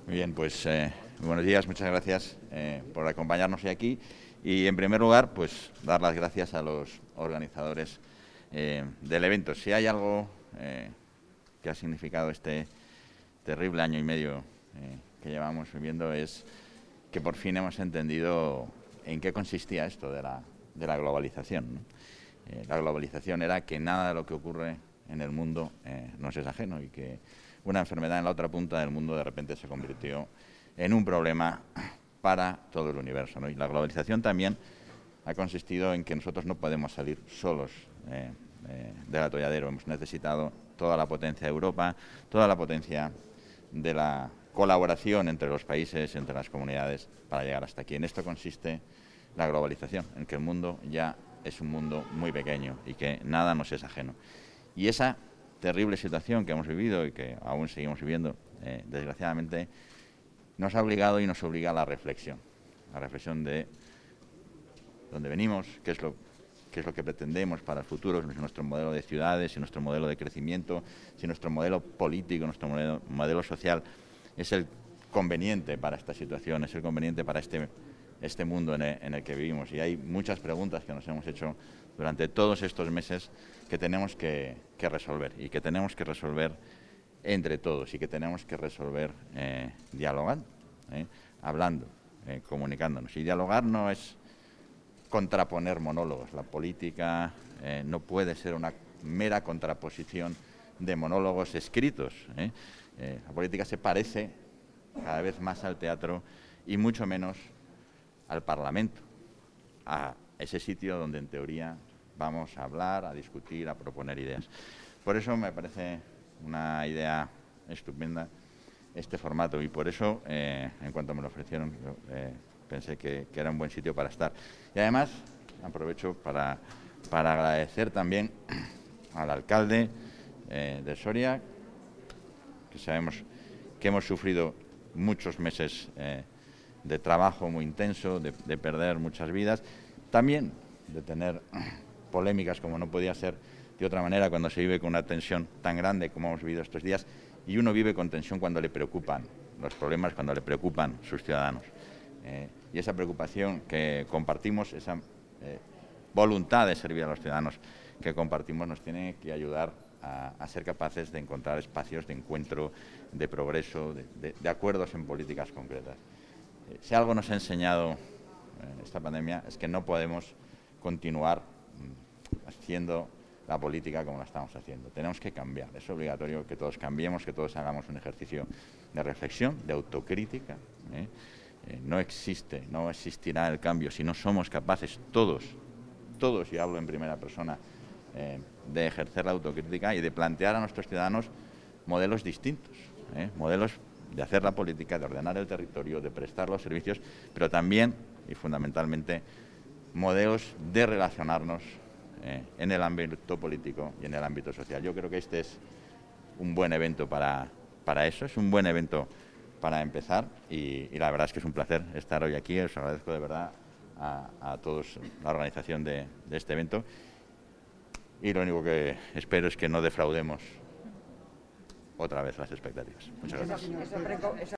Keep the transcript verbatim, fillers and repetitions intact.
Muy bien, pues eh, buenos días, muchas gracias eh, por acompañarnos hoy aquí. Y en primer lugar, pues dar las gracias a los organizadores eh, del evento. Si hay algo eh, que ha significado este terrible año y medio eh, que llevamos viviendo es que por fin hemos entendido en qué consistía esto de la, de la globalización, ¿no? Eh, la globalización era que nada de lo que ocurre en el mundo eh, nos es ajeno y que una enfermedad en la otra punta del mundo de repente se convirtió en un problema para todo el universo, ¿no? Y la globalización también ha consistido en que nosotros no podemos salir solos eh, eh, del atolladero. Hemos necesitado toda la potencia de Europa, toda la potencia de la colaboración entre los países, entre las comunidades, para llegar hasta aquí. En esto consiste la globalización, en que el mundo ya es un mundo muy pequeño y que nada nos es ajeno. Y esa terrible situación que hemos vivido y que aún seguimos viviendo, eh, desgraciadamente, nos ha obligado y nos obliga a la reflexión, la reflexión de dónde venimos, qué es lo, qué es lo que pretendemos para el futuro, si nuestro modelo de ciudades, si nuestro modelo de crecimiento, si nuestro modelo político, nuestro modelo, modelo social es el conveniente para esta situación, es el conveniente para este, este mundo en el, en el que vivimos. Y hay muchas preguntas que nos hemos hecho durante todos estos meses que tenemos que, que resolver y que tenemos que resolver entre todos y que tenemos que resolver eh, dialogando, eh, hablando, eh, comunicándonos. Y dialogar no es contraponer monólogos. La política eh, no puede ser una mera contraposición de monólogos escritos, ¿eh? Eh, la política se parece cada vez más al teatro y mucho menos al Parlamento, a ese sitio donde en teoría vamos a hablar, a discutir, a proponer ideas. Por eso me parece una idea estupenda este formato y por eso, eh, en cuanto me lo ofrecieron, yo, eh, pensé que, que era un buen sitio para estar. Y además, aprovecho para, para agradecer también al alcalde eh, de Soria, que sabemos que hemos sufrido muchos meses eh, de trabajo muy intenso, de, de perder muchas vidas, también de tener polémicas como no podía ser de otra manera cuando se vive con una tensión tan grande como hemos vivido estos días, y uno vive con tensión cuando le preocupan los problemas, cuando le preocupan sus ciudadanos. Eh, y esa preocupación que compartimos, esa eh, voluntad de servir a los ciudadanos que compartimos, nos tiene que ayudar a, a ser capaces de encontrar espacios de encuentro, de progreso, de, de, de acuerdos en políticas concretas. Eh, si algo nos ha enseñado eh, esta pandemia es que no podemos continuar mm, haciendo la política como la estamos haciendo. Tenemos que cambiar. Es obligatorio que todos cambiemos, que todos hagamos un ejercicio de reflexión, de autocrítica. ¿eh? Eh, no existe, no existirá el cambio si no somos capaces todos, todos, y hablo en primera persona, eh, de ejercer la autocrítica y de plantear a nuestros ciudadanos modelos distintos, ¿eh? modelos de hacer la política, de ordenar el territorio, de prestar los servicios, pero también y fundamentalmente modelos de relacionarnos eh, en el ámbito político y en el ámbito social. Yo creo que este es un buen evento para, para eso, es un buen evento para empezar y, y la verdad es que es un placer estar hoy aquí. Os agradezco de verdad a, a todos la organización de, de este evento y lo único que espero es que no defraudemos otra vez las expectativas. Muchas gracias.